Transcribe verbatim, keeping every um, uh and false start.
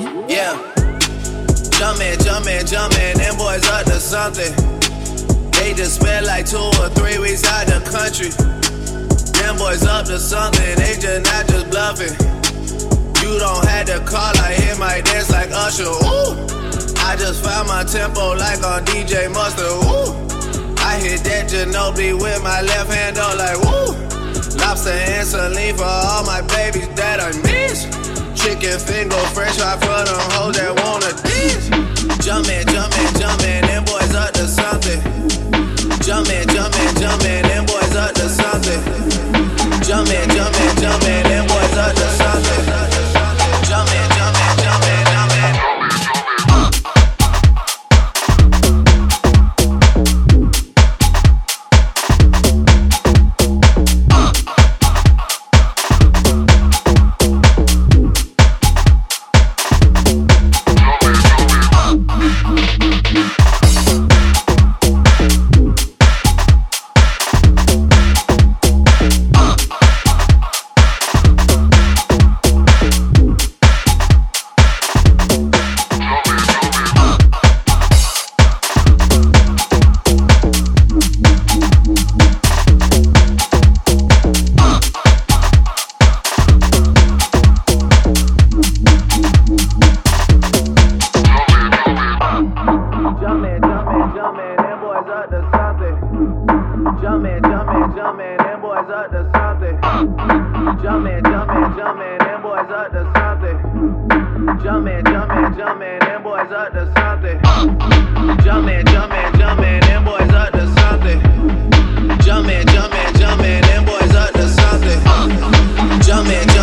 Yeah. Jumpin', jumpin', jumpin', them boys up to something. They just spent like two or three weeks out the country. Them boys up to something, they just not just bluffing. You don't have to call, I hit my dance like Usher, ooh. I just found my tempo like on D J Mustard, ooh. I hit that Ginobili with my left hand, though, like woo. Lobster and saline for all my babies that I miss. Chicken finger fresh right for them hoes that wanna dish. Jumpin', jumpin', jumpin', them boys up to something. Jumpin', jumpin', jumpin', them boys up to something. Jumpin', jumpin', jumpin', them boys up to something. Jumpin', jumpin', jumpin', jumpin'. Jumpin', jumpin', jumpin', them boys up to something. Jumpin', jumpin', jumpin', them boys up to something. Jumpin', jumpin', jumpin', them boys up to something. Jumpin'.